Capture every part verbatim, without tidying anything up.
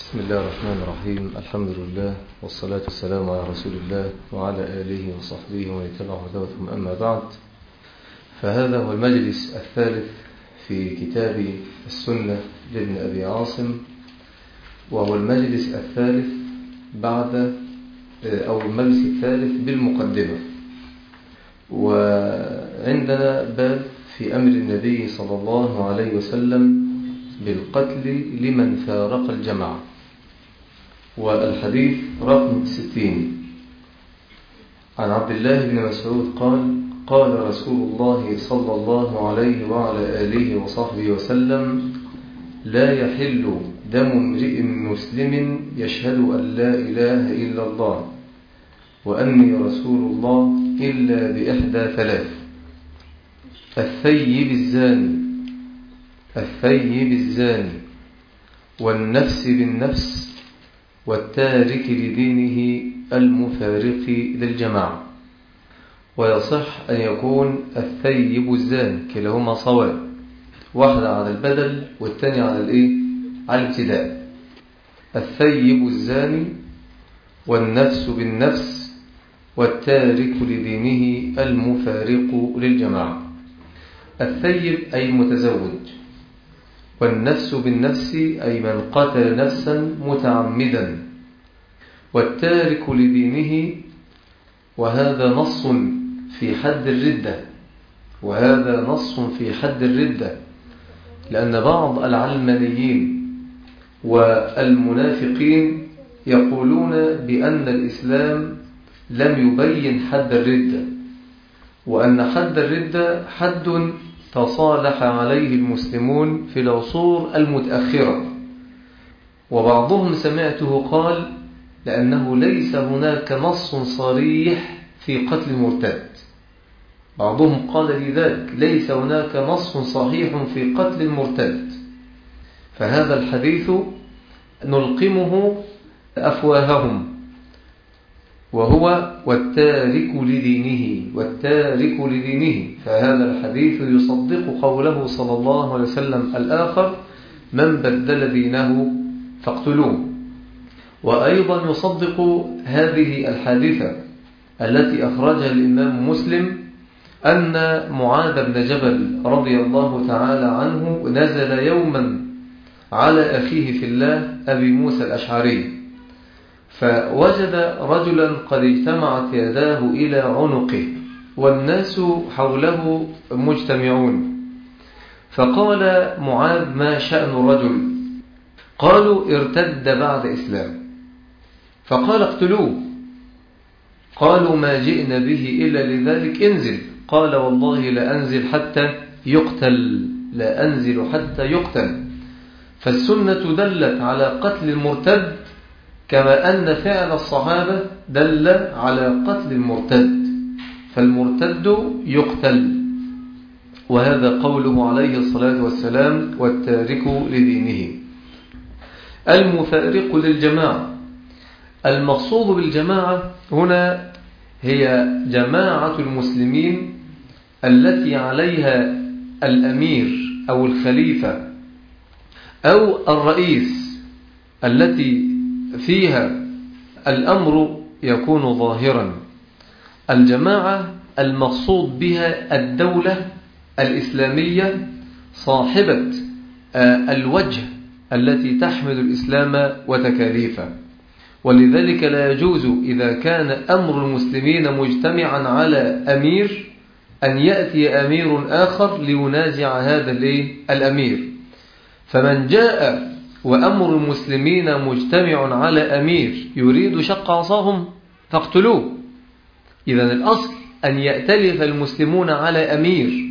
بسم الله الرحمن الرحيم. الحمد لله والصلاة والسلام على رسول الله وعلى آله وصحبه ومن تبع هداه. أما بعد، فهذا هو المجلس الثالث في كتاب السنة لابن أبي عاصم، وهو المجلس الثالث بعد أو المجلس الثالث بالمقدمة. وعندنا باب في أمر النبي صلى الله عليه وسلم بالقتل لمن فارق الجماعة، والحديث رقم ستين. عن عبد الله بن مسعود قال: قال رسول الله صلى الله عليه وعلى آله وصحبه وسلم: لا يحل دم امرئ مسلم يشهد أن لا إله إلا الله وأني رسول الله إلا بإحدى ثلاث: الثيب الزاني الثيب الزاني والنفس بالنفس والتارك لدينه المفارق للجماعة. ويصح أن يكون الثيب الزاني، كلاهما صواب، واحدة على البدل والثانية على الإيه؟ على الابتداء. الثيب الزاني والنفس بالنفس والتارك لدينه المفارق للجماعة. الثيب أي متزوج، والنفس بالنفس أي من قتل نفسا متعمدا، والتارك لدينه وهذا نص في حد الردة وهذا نص في حد الردة لأن بعض العلمانيين والمنافقين يقولون بأن الإسلام لم يبين حد الردة، وأن حد الردة حد تصالح عليه المسلمون في العصور المتأخرة. وبعضهم سمعته قال لأنه ليس هناك نص صريح في قتل المرتد. بعضهم قال لذلك: ليس هناك نص صحيح في قتل المرتد. فهذا الحديث نلقمه أفواههم، وهو والتارك لدينه والتارك لدينه فهذا الحديث يصدق قوله صلى الله عليه وسلم الآخر: من بدل دينه فاقتلوه. وأيضا يصدق هذه الحادثة التي أخرجها الإمام مسلم أن معاذ بن جبل رضي الله تعالى عنه نزل يوما على أخيه في الله أبي موسى الأشعري، فوجد رجلا قد اجتمعت يداه إلى عنقه والناس حوله مجتمعون، فقال معاذ: ما شأن الرجل؟ قالوا: ارتد بعد إسلام. فقال: اقتلوه. قالوا: ما جئنا به إلا لذلك، انزل. قال: والله لا أنزل حتى يقتل لا أنزل حتى يقتل. فالسنة دلت على قتل المرتد كما أن فعل الصحابة دل على قتل المرتد، فالمرتد يقتل. وهذا قوله عليه الصلاة والسلام: والتارك لدينه المفارق للجماعة. المقصود بالجماعة هنا هي جماعة المسلمين التي عليها الأمير أو الخليفة أو الرئيس، التي فيها الأمر يكون ظاهرا. الجماعة المقصود بها الدولة الإسلامية صاحبة الوجه التي تحمل الإسلام وتكاليفه. ولذلك لا يجوز إذا كان أمر المسلمين مجتمعا على أمير أن يأتي أمير آخر لينازع هذا الأمير. فمن جاء وأمر المسلمين مجتمع على أمير يريد شق عصاهم فاقتلوه. إذن الأصل أن يأتلف المسلمون على أمير.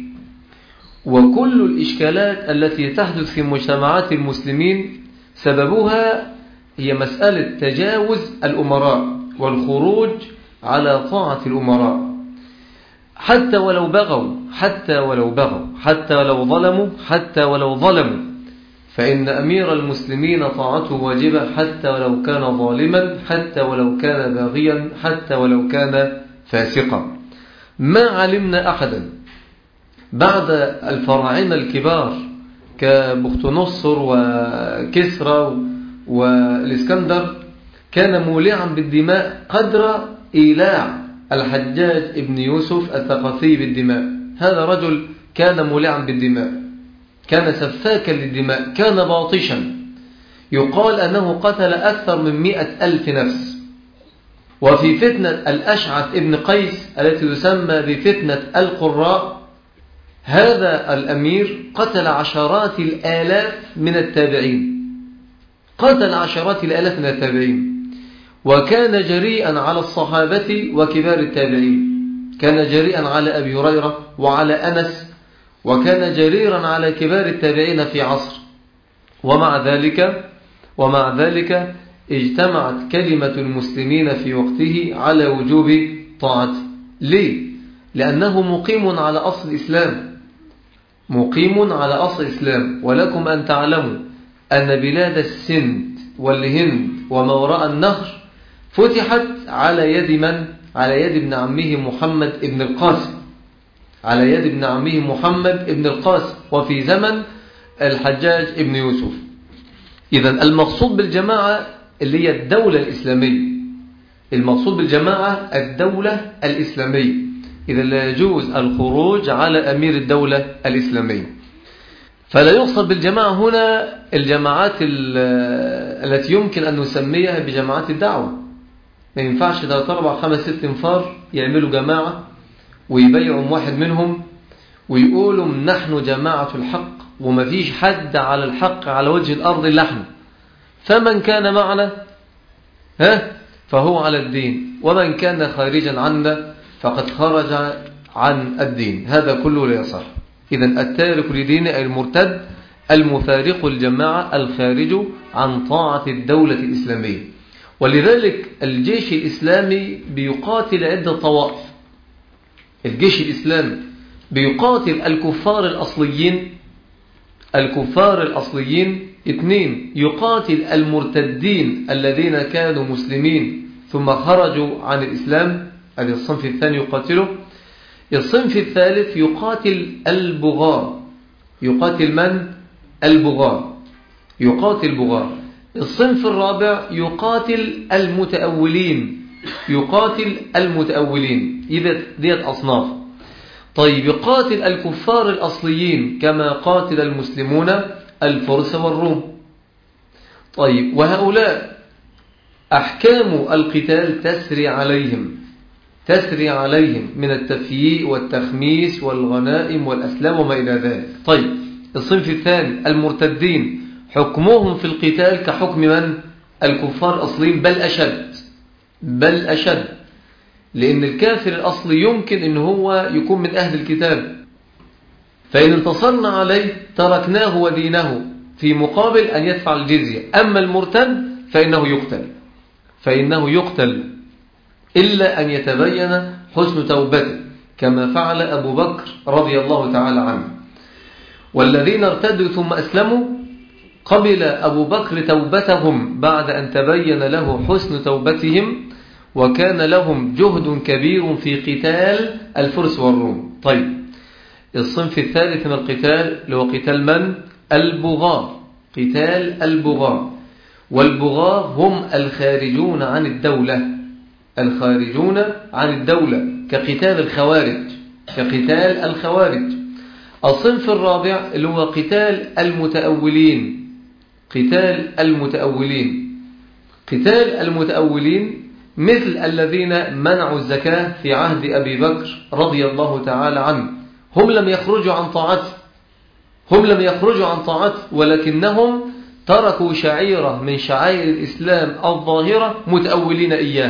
وكل الإشكالات التي تحدث في مجتمعات المسلمين سببها هي مسألة تجاوز الأمراء والخروج على طاعة الأمراء، حتى ولو بغوا حتى ولو بغوا حتى ولو ظلموا حتى ولو ظلموا فإن أمير المسلمين طاعته واجبة، حتى ولو كان ظالما، حتى ولو كان باغيا، حتى ولو كان فاسقا. ما علمنا أحدا بعد الفراعنة الكبار كبختنصر وكسرى والإسكندر كان مولعا بالدماء قدر إيلاع الحجاج ابن يوسف الثقفي بالدماء. هذا رجل كان مولعا بالدماء، كان سفاكا للدماء، كان باطشا، يقال أنه قتل أكثر من مئة ألف نفس. وفي فتنة الأشعث ابن قيس التي تسمى بفتنة القراء، هذا الأمير قتل عشرات الآلاف من التابعين، قتل عشرات الآلاف من التابعين، وكان جريئا على الصحابة وكبار التابعين، كان جريئا على أبي هريرة وعلى أنس، وكان جريرا على كبار التابعين في عصر. ومع ذلك ومع ذلك اجتمعت كلمة المسلمين في وقته على وجوب طاعته. ليه؟ لأنه مقيم على أصل الإسلام، مقيم على أصل الإسلام. ولكم أن تعلموا أن بلاد السند والهند وما وراء النهر فتحت على يد من؟ على يد ابن عمه محمد ابن القاسم، على يد ابن عمه محمد ابن القاسم، وفي زمن الحجاج ابن يوسف. إذن المقصود بالجماعة اللي هي الدولة الإسلامية، المقصود بالجماعة الدولة الإسلامية. إذا لا يجوز الخروج على أمير الدولة الإسلامية. فلا يقصد بالجماعة هنا الجماعات التي يمكن أن نسميها بجماعات الدعوة. ما ينفعش ثلاثة أربعة خمس ست انفار يعملوا جماعة ويبيعوا واحد منهم ويقولوا نحن جماعة الحق وما فيش حد على الحق على وجه الأرض إلا احنا، فمن كان معنا ها فهو على الدين، ومن كان خارجا عنا فقد خرج عن الدين. هذا كله لا يصح. إذن التارك لدين المرتد المفارق الجماعة الخارج عن طاعة الدولة الإسلامية. ولذلك الجيش الإسلامي بيقاتل عدة طوائف. الجيش الإسلامي بيقاتل الكفار الأصليين، الكفار الأصليين. اثنين، يقاتل المرتدين الذين كانوا مسلمين ثم خرجوا عن الإسلام، هذا الصنف الثاني يقاتله. الصنف الثالث يقاتل البغاة. يقاتل من؟ البغاة، يقاتل بغاة. الصنف الرابع يقاتل المتأولين، يقاتل المتأولين. إذا ديت أصناف. طيب، يقاتل الكفار الأصليين كما قاتل المسلمون الفرس والروم. طيب، وهؤلاء أحكام القتال تسري عليهم، تسري عليهم من التفييء والتخميس والغنائم والأسلام وما إلى ذلك. طيب، الصنف الثاني المرتدين حكمهم في القتال كحكم من؟ الكفار الأصليين، بل أشد، بل أشد. لأن الكافر الأصلي يمكن أن هو يكون من أهل الكتاب، فإن انتصرنا عليه تركناه ودينه في مقابل أن يدفع الجزية. أما المرتد فإنه يقتل، فإنه يقتل إلا أن يتبين حسن توبته كما فعل أبو بكر رضي الله تعالى عنه. والذين ارتدوا ثم أسلموا قبل أبو بكر توبتهم بعد أن تبين له حسن توبتهم، وكان لهم جهد كبير في قتال الفرس والروم. طيب، الصنف الثالث من القتال اللي هو قتال من؟ البغاة، قتال البغاة. والبغاة هم الخارجون عن الدولة، الخارجون عن الدولة، كقتال الخوارج، كقتال الخوارج. الصنف الرابع اللي هو قتال المتأولين، قتال المتأولين. قتال المتأولين مثل الذين منعوا الزكاة في عهد أبي بكر رضي الله تعالى عنه. هم لم يخرجوا عن طاعته، هم لم يخرجوا عن طاعته، ولكنهم تركوا شعيرة من شعائر الإسلام الظاهرة متأولين إياه.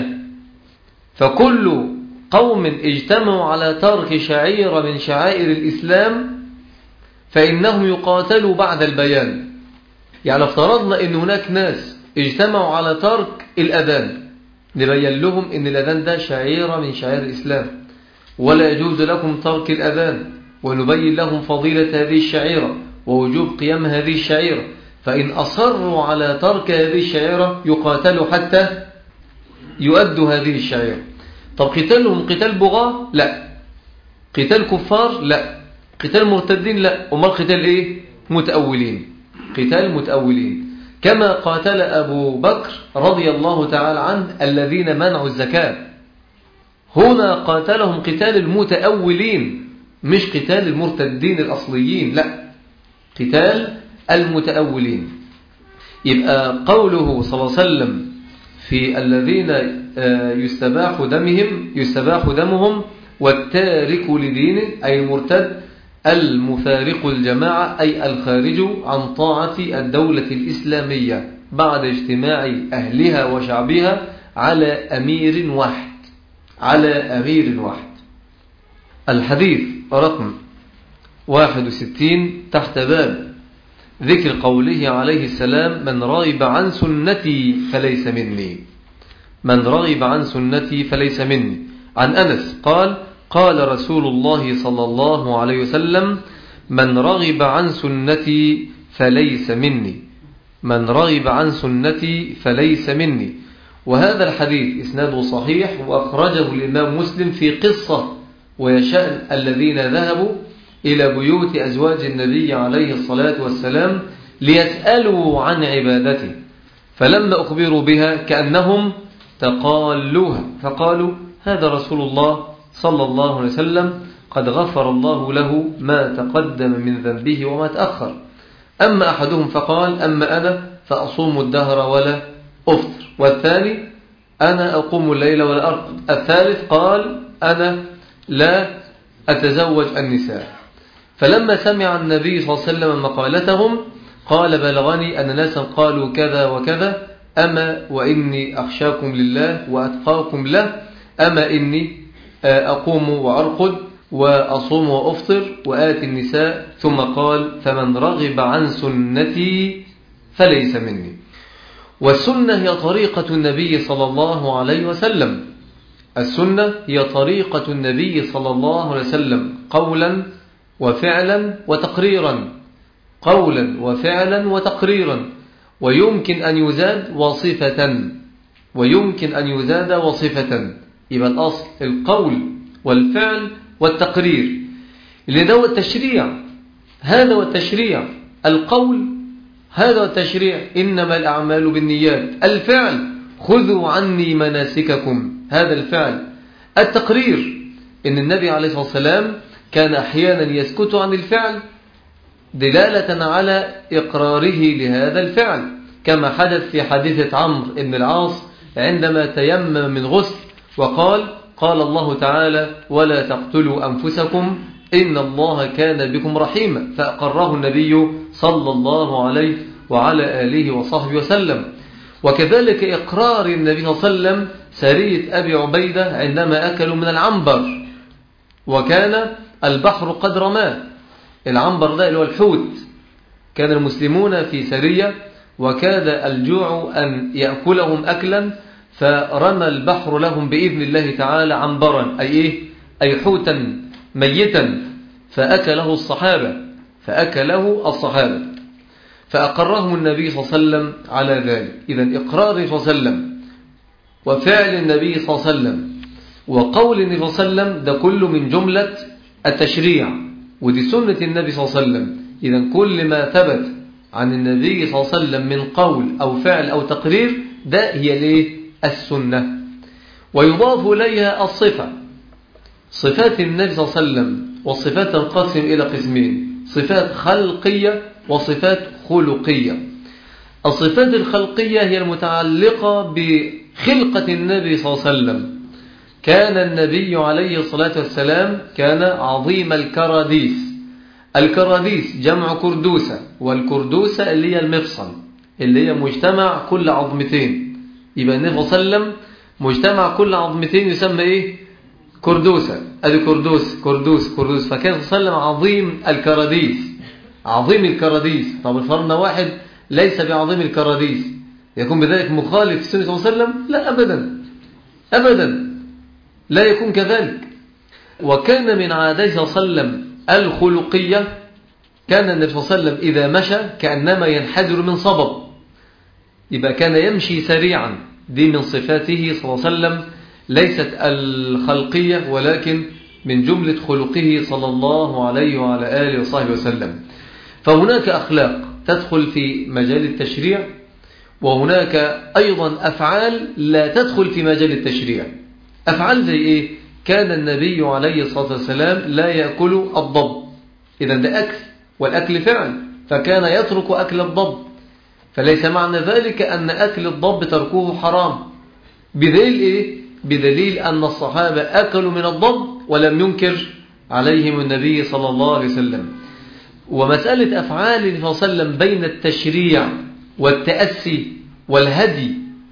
فكل قوم اجتمعوا على ترك شعيرة من شعائر الإسلام فإنهم يقاتلوا بعد البيان. يعني افترضنا أن هناك ناس اجتمعوا على ترك الأذان، نبين لهم أن الأذان ده شعيرة من شعائر الإسلام ولا يجوز لكم ترك الأذان، ونبين لهم فضيلة هذه الشعيرة ووجوب قيام هذه الشعيرة. فإن أصروا على ترك هذه الشعيرة يقاتلوا حتى يؤدوا هذه الشعيرة. طب قتالهم قتال بغاة؟ لا. قتال كفار؟ لا. قتال مرتدين؟ لا. أمال قتال إيه؟ متأولين، قتال متأولين. كما قاتل أبو بكر رضي الله تعالى عنه الذين منعوا الزكاة. هنا قاتلهم قتال المتأولين مش قتال المرتدين الأصليين، لا، قتال المتأولين. يبقى قوله صلى الله عليه وسلم في الذين يستباح دمهم يستباح دمهم والتارك لدينه أي المرتد المفارق الجماعة أي الخارج عن طاعة الدولة الإسلامية بعد اجتماع أهلها وشعبها على أمير واحد على أمير واحد. الحديث رقم واحد وستين تحت باب ذكر قوله عليه السلام: من رغب عن سنتي فليس مني. من رغب عن سنتي فليس مني. عن أنس قال: قال رسول الله صلى الله عليه وسلم: من رغب عن سنتي فليس مني. من رغب عن سنتي فليس مني. وهذا الحديث إسناده صحيح، وأخرجه الإمام مسلم في قصة ويشأن الذين ذهبوا إلى بيوت أزواج النبي عليه الصلاة والسلام ليسألوا عن عبادته، فلما أخبروا بها كأنهم تقالوها، فقالوا: هذا رسول الله صلى الله عليه وسلم قد غفر الله له ما تقدم من ذنبه وما تأخر. أما أحدهم فقال: أما أنا فأصوم الدهر ولا أفطر. والثاني: أنا أقوم الليل ولا أرقد. الثالث قال: أنا لا أتزوج النساء. فلما سمع النبي صلى الله عليه وسلم مقالتهم قال: بلغني أن ناسا قالوا كذا وكذا، أما وإني أخشاكم لله وأتقاكم له، أما إني أقوم وأرقد وأصوم وأفطر وآتي النساء. ثم قال: فمن رغب عن سنتي فليس مني. والسنة هي طريقة النبي صلى الله عليه وسلم. السنة هي طريقة النبي صلى الله عليه وسلم قولا وفعلا وتقريرا، قولا وفعلا وتقريرا، ويمكن أن يزاد وصفة ويمكن أن يزاد وصفة. يبقى الأصل القول والفعل والتقرير، اللي هو التشريع. هذا هو التشريع. القول هذا هو التشريع: إنما الأعمال بالنيات. الفعل: خذوا عني مناسككم. هذا الفعل. التقرير: إن النبي عليه الصلاة والسلام كان أحيانا يسكت عن الفعل دلالة على إقراره لهذا الفعل، كما حدث في حادثة عمرو بن العاص عندما تيمم من غسل وقال: قال الله تعالى: ولا تقتلوا أنفسكم إن الله كان بكم رحيما، فأقره النبي صلى الله عليه وعلى آله وصحبه وسلم. وكذلك إقرار النبي صلى الله عليه وسلم سرية أبي عبيدة عندما أكلوا من العنبر وكان البحر قد رماه. العنبر ده اللي هو الحوت. كان المسلمون في سرية وكاد الجوع أن يأكلهم أكلا، فرمى البحر لهم بإذن الله تعالى عنبرا، أي إيه؟ أي حوتا ميتا، فأكله الصحابة فأكله الصحابة فأقرهم النبي صلى الله عليه وسلم على ذلك. إذن إقرار النبي صلى الله عليه وسلم وفعل النبي صلى الله عليه وسلم وقول النبي صلى الله عليه وسلم ده كله من جملة التشريع، ودي سنة النبي صلى الله عليه وسلم. إذن كل ما ثبت عن النبي صلى الله عليه وسلم من قول أو فعل أو تقرير ده هي ليه؟ السنة. ويضاف إليها الصفة. صفات النبي صلى الله عليه وسلم والصفات تنقسم إلى قسمين: صفات خلقية وصفات خلقية. الصفات الخلقية هي المتعلقة بخلقة النبي صلى الله عليه وسلم. كان النبي عليه الصلاة والسلام كان عظيم الكراديس. الكراديس جمع كردوسة، والكردوسة اللي هي المفصل اللي هي مجتمع كل عظمتين. يبقى النبي صلى الله عليه وسلم مجتمع كل عظمتين يسمى إيه؟ كردوسة. أدي كردوس كردوس كردوس. فكان صلى الله عليه وسلم عظيم الكراديس. عظيم الكراديس. طب فرضنا واحد ليس بعظيم الكراديس، يكون بذلك مخالف السنة صلى الله عليه وسلم؟ لا أبدا أبدا، لا يكون كذلك. وكان من عادته صلى الله عليه وسلم الخلقية، كان النبي صلى الله عليه وسلم إذا مشى كأنما ينحدر من صبب، يبقى كان يمشي سريعا. دي من صفاته صلى الله عليه وسلم، ليست الخلقية ولكن من جملة خلقه صلى الله عليه وعلى آله وصحبه وسلم. فهناك أخلاق تدخل في مجال التشريع وهناك أيضا أفعال لا تدخل في مجال التشريع. أفعال زي إيه؟ كان النبي عليه الصلاة والسلام لا يأكل الضب، إذا ده أكل، والأكل فعل، فكان يترك أكل الضب، فليس معنى ذلك أن أكل الضب تركوه حرام. بدليل إيه؟ بدليل أن الصحابة أكلوا من الضب ولم ينكر عليهم النبي صلى الله عليه وسلم. ومسألة أفعال النبي صلى الله عليه وسلم بين التشريع والتأسي والهدي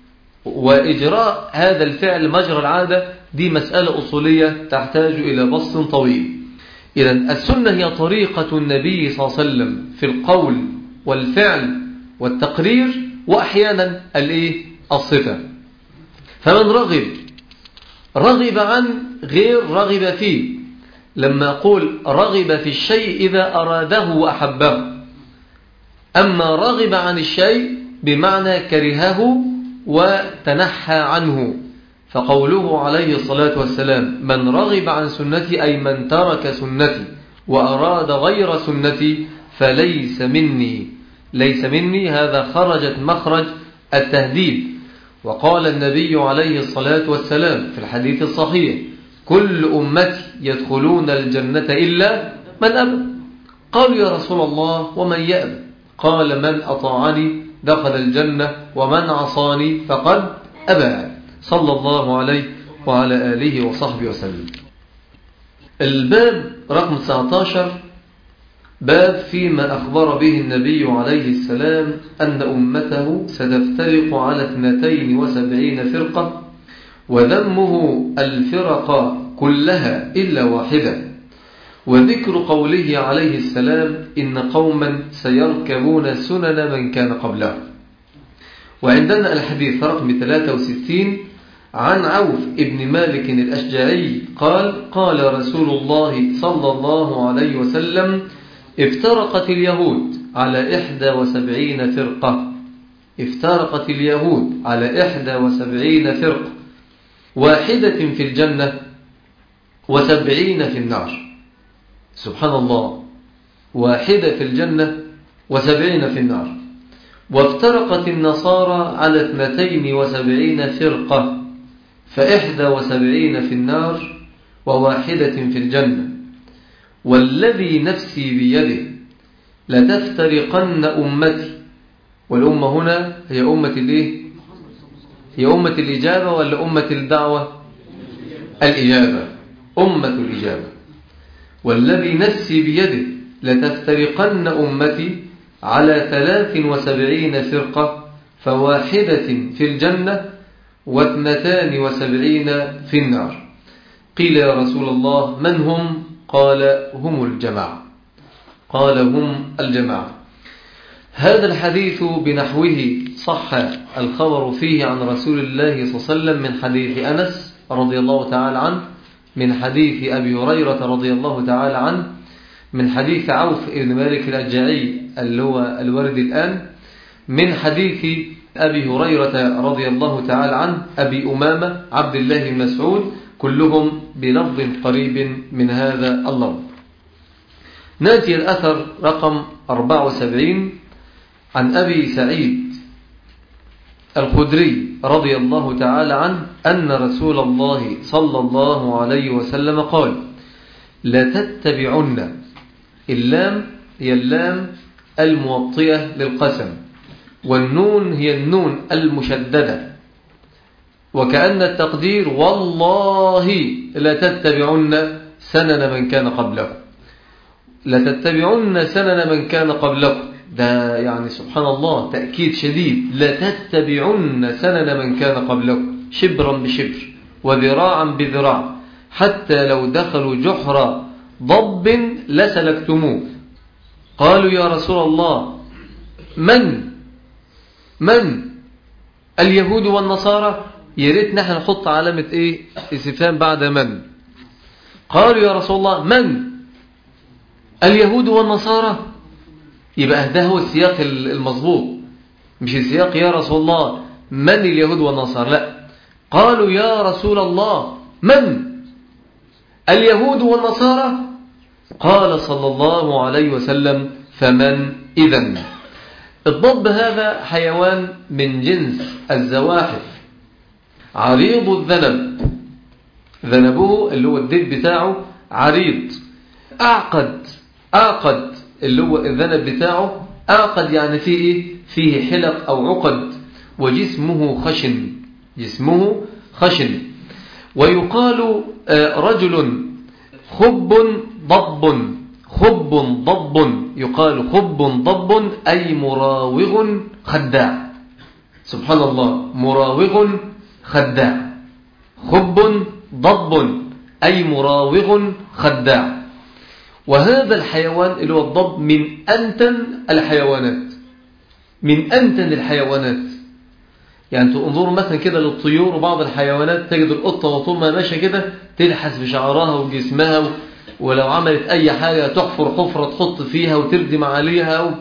وإجراء هذا الفعل مجرى العادة، دي مسألة أصولية تحتاج إلى بسط طويل. إذا السنة هي طريقة النبي صلى الله عليه وسلم في القول والفعل والتقرير، وأحيانا الإيه؟ الصفة. فمن رغب رغب عن غير رغب فيه. لما أقول رغب في الشيء إذا أراده وأحبه، أما رغب عن الشيء بمعنى كرهه وتنحى عنه. فقوله عليه الصلاة والسلام من رغب عن سنتي أي من ترك سنتي وأراد غير سنتي فليس مني. ليس مني هذا خرجت مخرج التهديد. وقال النبي عليه الصلاة والسلام في الحديث الصحيح كل أمتي يدخلون الجنة إلا من أبى. قالوا يا رسول الله ومن يأبى؟ قال من أطاعني دخل الجنة ومن عصاني فقد أبى، صلى الله عليه وعلى آله وصحبه وسلم. الباب رقم تسعة عشر باب فيما أخبر به النبي عليه السلام أن أمته ستفترق على اثنتين وسبعين فرقة، وذمه الفرق كلها إلا واحدة، وذكر قوله عليه السلام إن قوما سيركبون سنن من كان قبله. وعندنا الحديث رقم ثلاثة وستين عن عوف ابن مالك الأشجعي قال قال رسول الله صلى الله عليه وسلم افترقت اليهود على إحدى وسبعين فرقة. افترقت اليهود على إحدى وسبعين فرقة، واحدة في الجنة وسبعين في النار. سبحان الله، واحدة في الجنة وسبعين في النار. وافترقت النصارى على اثنتين وسبعين فرقة، فإحدى وسبعين في النار وواحدة في الجنة. والذي نفسي بيده لتفترقن أمتي. والأمة هنا هي أمة الإيه؟ هي أمة الإجابة ولا أمة الدعوة؟ الإجابة، أمة الإجابة. والذي نفسي بيده لتفترقن أمتي على ثلاث وسبعين فرقة، فواحدة في الجنة واثنتان وسبعين في النار. قيل يا رسول الله من هم؟ قال هم الجماعة. قال هم الجماعة. هذا الحديث بنحوه صح الخبر فيه عن رسول الله صلى الله عليه وسلم من حديث أنس رضي الله تعالى عنه، من حديث أبي هريرة رضي الله تعالى عنه، من حديث عوف بن مالك الأشجعي اللي هو الوارد الآن، من حديث أبي هريرة رضي الله تعالى عنه، أبي أمامة عبد الله بن مسعود، كلهم بلفظ قريب من هذا اللفظ. نأتي الأثر رقم أربعة وسبعين عن أبي سعيد الخدري رضي الله تعالى عنه أن رسول الله صلى الله عليه وسلم قال لتتبعن. اللام هي اللام الموطئة للقسم، والنون هي النون المشددة، وكأن التقدير والله لتتبعن سنن من كان قبلكم. لتتبعن سنن من كان قبلكم، ده يعني سبحان الله تأكيد شديد. لتتبعن سنن من كان قبلكم شبرا بشبر وذراعا بذراع، حتى لو دخلوا جحر ضب لسلكتموه. قالوا يا رسول الله من من اليهود والنصارى؟ يا ريت نحن نحط علامة ايه استفهام بعد من. قالوا يا رسول الله من اليهود والنصارى؟ يبقى ده هو السياق المضبوط، مش السياق يا رسول الله من اليهود والنصارى، لا. قالوا يا رسول الله من اليهود والنصارى؟ قال صلى الله عليه وسلم فمن إذن؟ الضب هذا حيوان من جنس الزواحف، عريض الذنب، ذنبه اللي هو الديل بتاعه عريض، أعقد أعقد اللي هو الذنب بتاعه أعقد، يعني فيه إيه؟ فيه حلق أو عقد، وجسمه خشن، جسمه خشن. ويقال رجل خب ضب، خب ضب، يقال خب ضب أي مراوغ خداع. سبحان الله، مراوغ خداع، خب ضب أي مراوغ خداع. وهذا الحيوان اللي هو الضب من أنتن الحيوانات، من أنتن الحيوانات. يعني تنظروا مثلا كده للطيور وبعض الحيوانات، تجد القطة وطول ما ماشية كده تلحس بشعرها وجسمها، ولو عملت أي حاجة تحفر حفرة تحط فيها وتردم عليها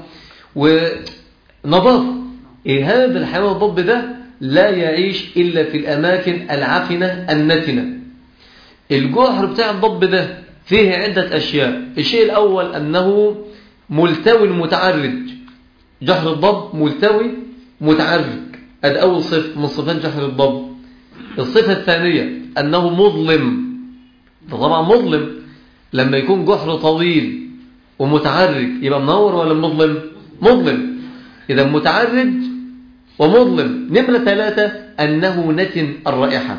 ونظافة. إيه هذا الحيوان الضب ده لا يعيش إلا في الأماكن العفنة النتنة. الجحر بتاع الضب ده فيه عدة أشياء. الشيء الأول أنه ملتوي متعرج، جحر الضب ملتوي متعرج، هذا أول صفة من صفات جحر الضب. الصفة الثانية أنه مظلم، طبعا مظلم، لما يكون جحر طويل ومتعرج يبقى منور ولا مظلم؟ مظلم. إذا متعرج ومظلم. نمرة ثلاثة أنه نتن الرائحة،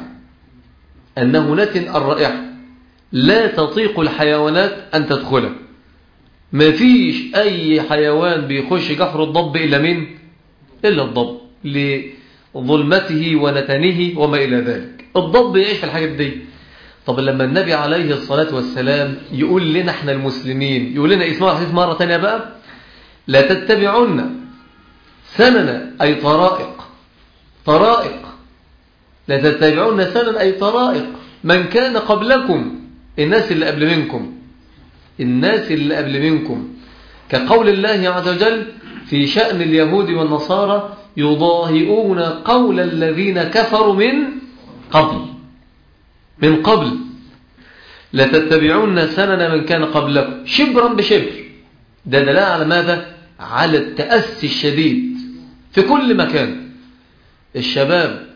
أنه نتن الرائحة، لا تطيق الحيوانات أن تدخله. ما فيش أي حيوان بيخش جحر الضب إلا من؟ إلا الضب، لظلمته ونتنه وما إلى ذلك. الضب يعيش في الحاجات دي. طب لما النبي عليه الصلاة والسلام يقول لنا احنا المسلمين، يقول لنا اسمعوا الحديث مرة تانية بقى، لا تتبعون سنن أي طرائق، طرائق، لا تتبعون سنن أي طرائق من كان قبلكم، الناس اللي قبل منكم، الناس اللي قبل منكم، كقول الله عز وجل في شأن اليهود والنصارى يضاهئون قول الذين كفروا من قبل، من قبل. لتتبعون سنن من كان قبلكم شبرا بشبر. ده دلالة على ماذا؟ على التأسي الشديد في كل مكان. الشباب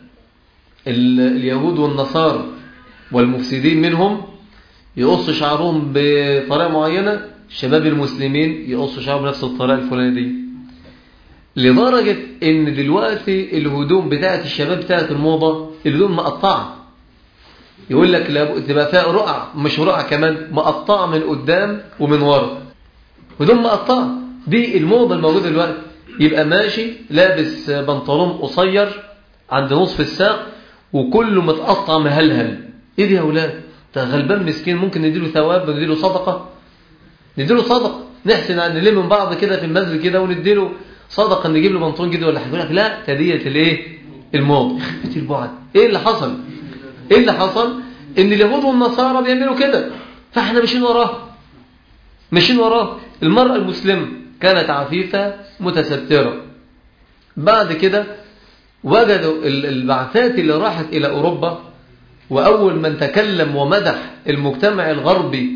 اليهود والنصارى والمفسدين منهم يقص شعرهم بطريقة معينة، الشباب المسلمين يقص شعرهم بنفس الطريقة الفلانية دي، لدرجة ان دلوقتي الهدوم بتاعت الشباب بتاعت الموضة الهدوم مقطعة، يقول لك لا تبقى فيها رقع، مش رقع كمان، مقطعة من قدام ومن ورا، هدوم مقطعة. دي الموضة الموجودة دلوقتي، يبقى ماشي لابس بنطلون قصير عند نصف الساق وكله متقطع مهلهل. ايه دي يا اولاد؟ ده غلبان مسكين، ممكن نديله ثواب، نديله صدقة، نديله صدقة، نحسن ان نلم من بعض كده في المسجد كده ونديله صدقة، نجيب له بنطلون جديد ولا حاجة. يقول لك لا تدية الايه؟ الموضة. يخرب البعد. ايه اللي حصل؟ ايه اللي حصل؟ ان اليهود والنصارى بيعملوا كده، فاحنا ماشيين وراه، ماشيين وراه. المرأة المسلمة كانت عفيفة متسترة. بعد كده وجدوا البعثات اللي راحت إلى أوروبا، وأول من تكلم ومدح المجتمع الغربي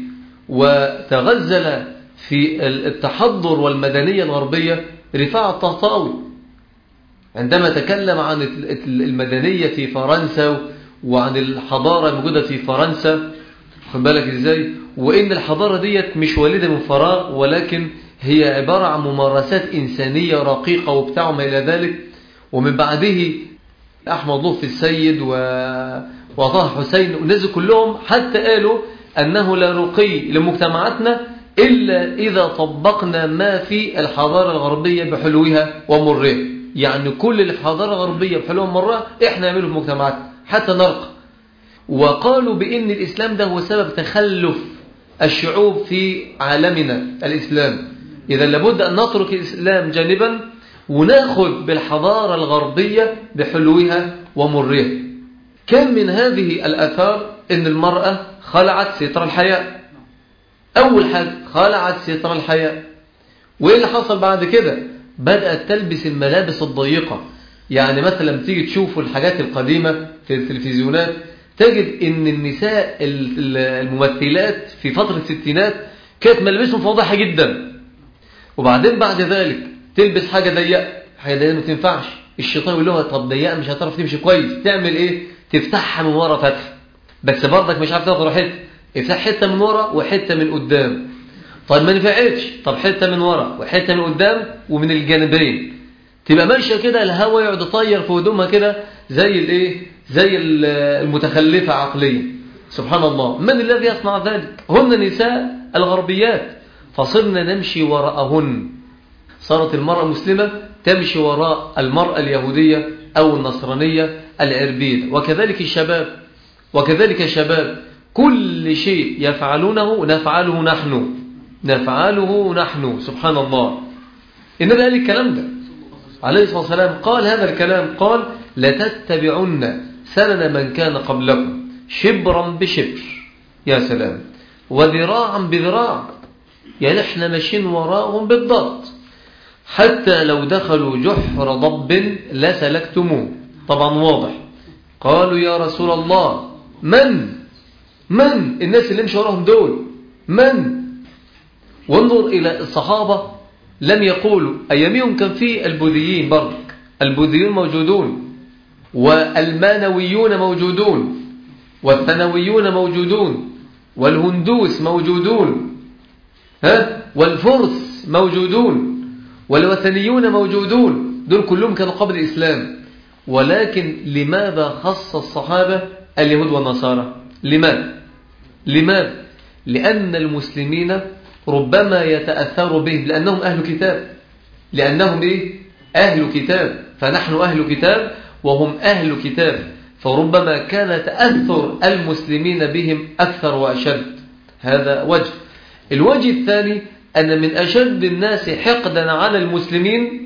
وتغزل في التحضر والمدنية الغربية رفاعة الطهطاوي، عندما تكلم عن المدنية في فرنسا وعن الحضارة الموجودة في فرنسا، خد بالك ازاي، وإن الحضارة ديت مش والدة من فراغ، ولكن هي عبارة عن ممارسات إنسانية رقيقة وبتاع ما إلى ذلك. ومن بعده أحمد لطفي السيد و... وطه حسين والناس كلهم حتى قالوا أنه لا رقي لمجتمعاتنا إلا إذا طبقنا ما في الحضارة الغربية بحلوها ومرها. يعني كل اللي في الحضارة الغربية بحلوها ومرها إحنا نعمله في مجتمعاتنا حتى نرقى. وقالوا بأن الإسلام ده هو سبب تخلف الشعوب في عالمنا الإسلام. إذا لابد أن نترك الإسلام جانبا ونأخذ بالحضارة الغربية بحلوها ومرها. كم من هذه الآثار أن المرأة خلعت ستر الحياء. أول حاجة خلعت ستر الحياء. وإيه اللي حصل بعد كده؟ بدأت تلبس الملابس الضيقة. يعني مثلا تيجي تشوفوا الحاجات القديمة في التلفزيونات تجد أن النساء الممثلات في فترة الستينات كانت ملابسهم فاضحة جدا. وبعدين بعد ذلك تلبس حاجة ضيقة، حاجة ضيقة ما تنفعش، الشيطان يقول لها طب ضيقة مش هتعرف تمشي كويس، تعمل ايه؟ تفتحها من ورا فتح، بس برضك مش عارف تاخد حته، افتح حته من ورا وحته من قدام. طيب ما نفعتش، طب حته من ورا وحته من قدام ومن الجانبين، تبقى ماشيه كده الهواء يقعد يطير في هدومها كده زي الايه؟ زي المتخلفه عقليا. سبحان الله، من الذي يصنع ذلك؟ هن نساء الغربيات، فصرنا نمشي وراءهن. صارت المرأة المسلمة تمشي وراء المرأة اليهودية أو النصرانية العربية، وكذلك الشباب، وكذلك الشباب كل شيء يفعلونه نفعله نحن، نفعله نحن. سبحان الله. النبي قال الكلام ده عليه الصلاة والسلام، قال هذا الكلام، قال لتتبعن سنن من كان قبلكم شبرا بشبر، يا سلام، وذراعا بذراع، يعني احنا ماشيين وراءهم بالضبط، حتى لو دخلوا جحر ضب لسلكتموه. طبعا واضح. قالوا يا رسول الله من من الناس اللي مشوا وراهم دول من؟ وانظر إلى الصحابة، لم يقولوا أيامهم كان في البوذيين، برضك البوذيون موجودون، والمانويون موجودون، والثانويون موجودون، والهندوس موجودون، ها، والفرس موجودون، والوثنيون موجودون، دول كلهم كانوا قبل الإسلام. ولكن لماذا خص الصحابة اليهود والنصارى؟ لماذا؟ لماذا؟ لأن المسلمين ربما يتأثروا بهم لأنهم أهل كتاب، لأنهم إيه؟ أهل كتاب، فنحن أهل كتاب وهم أهل كتاب، فربما كان تأثر المسلمين بهم أكثر وأشد. هذا وجه. الوجه الثاني أن من أشد الناس حقدا على المسلمين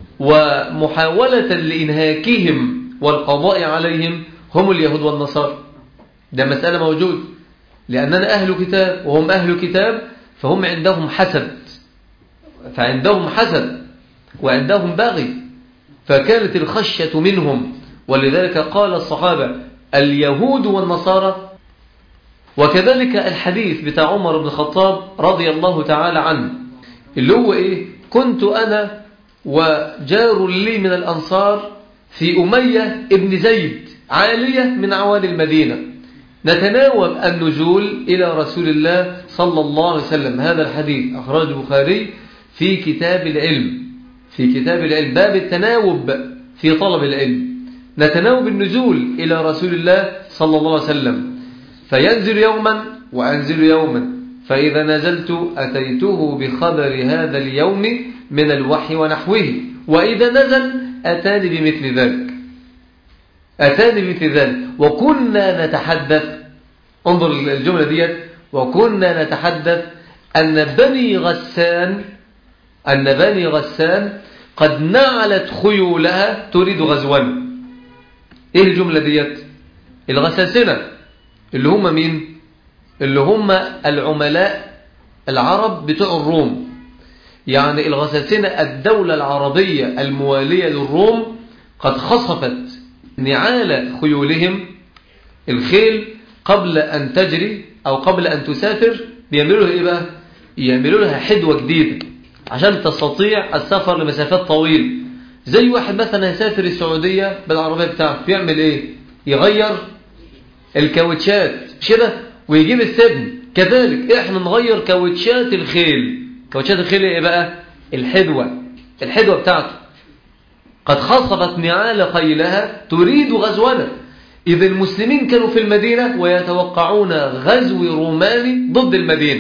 ومحاولة لإنهاكهم والقضاء عليهم هم اليهود والنصارى. ده مسألة موجود، لأننا أهل كتاب وهم أهل كتاب، فهم عندهم حسد، فعندهم حسد وعندهم باغي، فكانت الخشية منهم. ولذلك قال الصحابة اليهود والنصارى. وكذلك الحديث بتاع عمر بن الخطاب رضي الله تعالى عنه، اللي هو إيه؟ كنت أنا وجار لي من الأنصار في أمية ابن زيد، عالية من عوالي المدينة، نتناوب النزول إلى رسول الله صلى الله عليه وسلم. هذا الحديث أخرجه البخاري في كتاب العلم، في كتاب العلم باب التناوب في طلب العلم، نتناوب النزول إلى رسول الله صلى الله عليه وسلم، فينزل يوما وأنزل يوما، فإذا نزلت أتيته بخبر هذا اليوم من الوحي ونحوه، وإذا نزل أتاني بمثل ذلك، أتاني بمثل ذلك. وكنا نتحدث، انظر الجملة ديت، وكنا نتحدث أن بني غسان أن بني غسان قد نعلت خيولها تريد غزونا. إيه الجملة ديت؟ الغساسنة اللي هم مين؟ اللي هم العملاء العرب بتوع الروم، يعني الغساسنة الدولة العربية الموالية للروم قد خصفت نعال خيولهم. الخيل قبل أن تجري أو قبل أن تسافر بيعملوا لها إيه بقى؟ يعملوا لها حدوة جديدة عشان تستطيع السفر لمسافات طويلة. زي واحد مثلا يسافر السعودية بالعربية بتاعته، يعمل إيه؟ يغير الكاوتشات مش كده ويجيب السبن. كذلك إحنا نغير كاوتشات الخيل. كاوتشات الخيل إيه بقى؟ الحدوة، الحدوة بتاعته قد خصبت نعال خيلها تريد غزونا. إذا المسلمين كانوا في المدينة ويتوقعون غزو روماني ضد المدينة.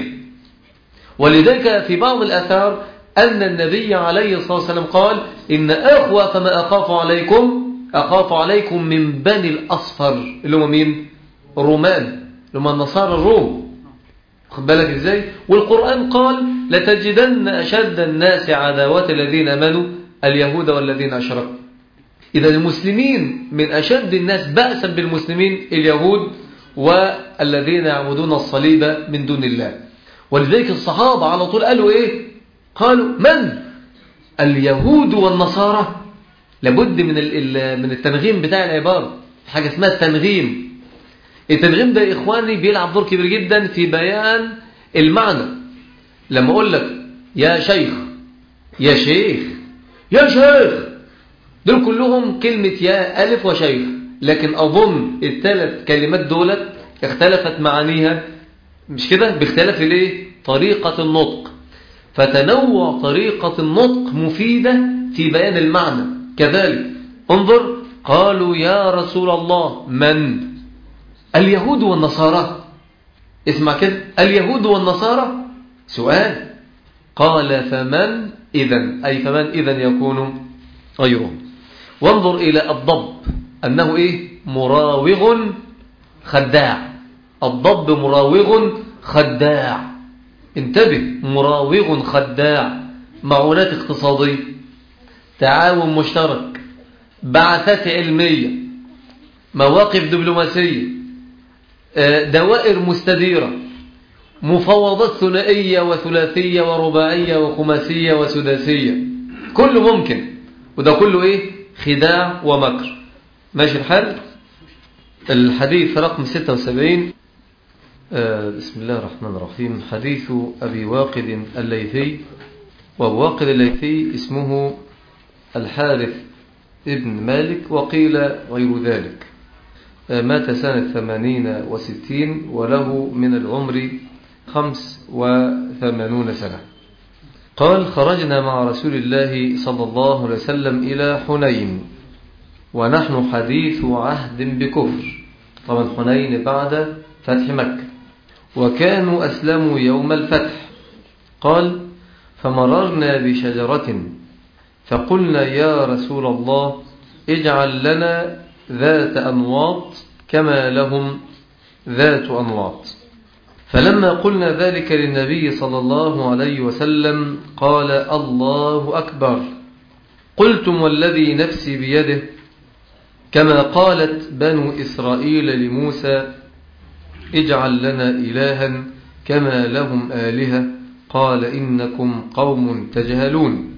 ولذلك في بعض الآثار أن النبي عليه الصلاة والسلام قال إن أخوف ما أخاف عليكم أخاف عليكم من بني الأصفر، اللي هم مين؟ الرومان، اللي هم النصارى الروم. خد بالك إزاي؟ والقرآن قال لتجدن أشد الناس عداوة الذين آمنوا اليهود والذين أشركوا. إذا المسلمين من أشد الناس بأسا بالمسلمين اليهود والذين يعبدون الصليب من دون الله. ولذلك الصحابة على طول قالوا إيه؟ قالوا من؟ اليهود والنصارى. لابد من من التنغيم بتاع العبارة، حاجة اسمها التنغيم. التنغيم ده يا إخواني بيلعب دور كبير جدا في بيان المعنى. لما أقول لك يا شيخ، يا شيخ، يا شيخ. دول كلهم كلمة يا ألف وشيخ، لكن أظن الثلاث كلمات دولت اختلفت معانيها، مش كده؟ باختلاف ليه؟ طريقة النطق. فتنوع طريقة النطق مفيدة في بيان المعنى. كذلك انظر، قالوا يا رسول الله من؟ اليهود والنصارى. اسمع كده، اليهود والنصارى سؤال. قال فمن إذن، أي فمن إذن يكون غيرهم. وانظر إلى الضب أنه إيه؟ مراوغ خداع. الضب مراوغ خداع. انتبه، مراوغ خداع. معونات اقتصادية، تعاون مشترك، بعثات علمية، مواقف دبلوماسية، دوائر مستديرة، مفاوضات ثنائية وثلاثية ورباعية وخماسية وسداسية، كله ممكن، وده كله إيه؟ خداع ومكر. ماشي الحال؟ الحديث رقم ستة وسبعين. آه بسم الله الرحمن الرحيم. حديث أبي واقد الليثي. وأبو واقد الليثي اسمه الحارث ابن مالك، وقيل غير ذلك. آه مات سنة ثمانين وستين، وله من العمر خمس وثمانون سنة. قال خرجنا مع رسول الله صلى الله عليه وسلم إلى حنين ونحن حديث عهد بكفر. طبعا حنين بعد فتح مكة، وكانوا أسلموا يوم الفتح. قال فمررنا بشجرة فقلنا يا رسول الله اجعل لنا ذات أنواط كما لهم ذات أنواط. فلما قلنا ذلك للنبي صلى الله عليه وسلم قال الله أكبر. قلتم والذي نفسي بيده كما قالت بنو إسرائيل لموسى اجعل لنا إلها كما لهم آلهة قال إنكم قوم تجهلون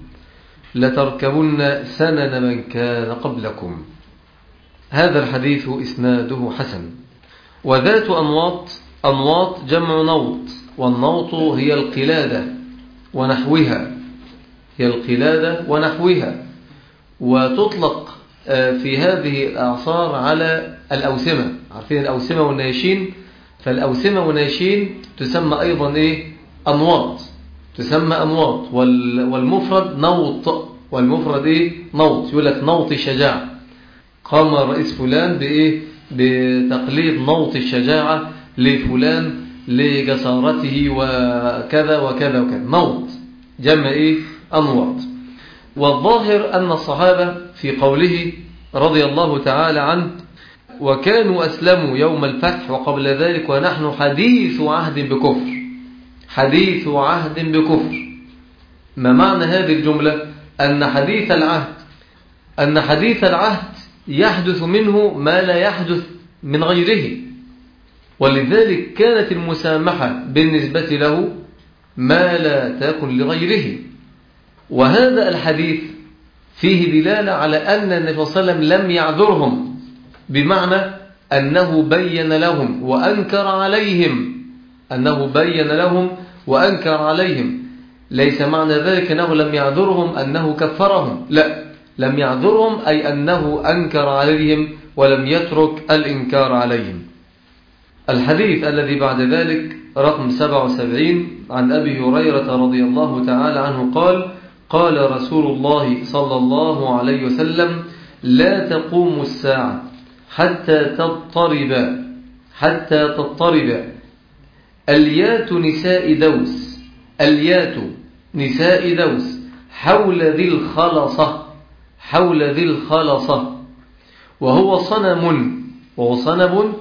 لتركبن سنن من كان قبلكم. هذا الحديث إسناده حسن. وذات أنواط، أنواط جمع نوط، والنوط هي القلادة ونحوها، هي القلادة ونحوها، وتطلق في هذه الأعصار على الأوسمة. عارفين الأوسمة والنيشين؟ فالأوسمة والنيشين تسمى أيضا إيه؟ أنواط، تسمى أنواط. والمفرد نوط، والمفرد إيه؟ نوط. يقول لك نوط الشجاعة، قام الرئيس فلان بإيه؟ بتقليد نوط الشجاعة لفلان لجسارته وكذا وكذا وكذا. نوط جمع إيه؟ أنواط. والظاهر أن الصحابة في قوله رضي الله تعالى عنه وكانوا أسلموا يوم الفتح وقبل ذلك ونحن حديث عهد بكفر، حديث عهد بكفر. ما معنى هذه الجملة؟ أن حديث العهد أن حديث العهد يحدث منه ما لا يحدث من غيره، ولذلك كانت المسامحة بالنسبة له ما لا تكن لغيره. وهذا الحديث فيه دلالة على أن النبي صلى الله عليه وسلم لم يعذرهم، بمعنى أنه بين لهم وأنكر عليهم، أنه بين لهم وأنكر عليهم. ليس معنى ذلك أنه لم يعذرهم أنه كفرهم، لا، لم يعذرهم أي أنه أنكر عليهم ولم يترك الإنكار عليهم. الحديث الذي بعد ذلك رقم سبعة وسبعين عن أبي هريرة رضي الله تعالى عنه قال قال رسول الله صلى الله عليه وسلم لا تقوم الساعة حتى تضطرب حتى تضطرب اليات نساء دوس اليات نساء دوس حول ذي الخلصة حول ذي الخلصة وهو صنم وهو صنم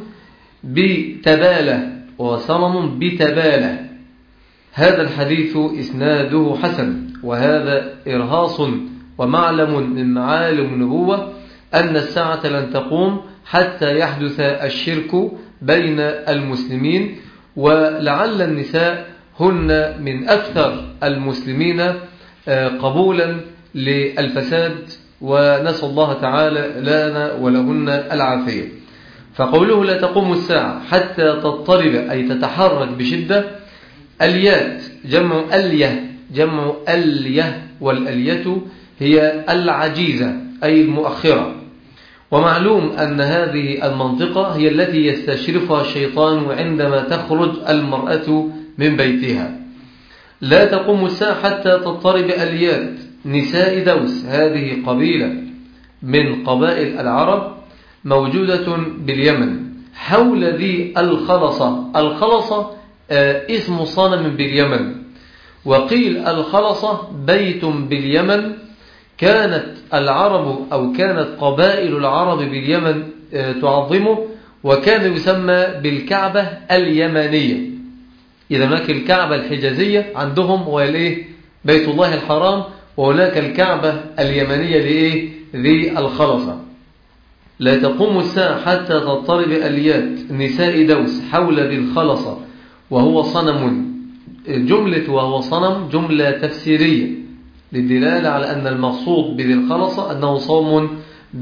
بتبالة وصنم بتبالة. هذا الحديث إسناده حسن. وهذا إرهاص ومعلم من معالم النبوة أن الساعة لن تقوم حتى يحدث الشرك بين المسلمين، ولعل النساء هن من أكثر المسلمين قبولا للفساد، ونسأل الله تعالى لنا ولهن العافية. فقوله لا تقوم الساعة حتى تضطرب أي تتحرك بشدة. اليات جمع ألية، جمع ألية، والألية هي العجيزة أي المؤخرة. ومعلوم أن هذه المنطقة هي التي يستشرفها الشيطان عندما تخرج المرأة من بيتها. لا تقوم الساعة حتى تضطرب أليات نساء دوس، هذه قبيلة من قبائل العرب موجودة باليمن حول ذي الخلصة. الخلصة اسم صنم باليمن، وقيل الخلصة بيت باليمن كانت العرب أو كانت قبائل العرب باليمن تعظمه، وكان يسمى بالكعبة اليمنية. إذا هناك الكعبة الحجازية عندهم وإيه بيت الله الحرام، وهناك الكعبة اليمنية لإيه ذي الخلصة. لا تقوم الساعة حتى تضطرب أليات نساء دوس حول ذي الخلصة وهو صنم. جملة وهو صنم جملة تفسيرية للدلالة على أن المقصود بذي الخلصة أنه صوم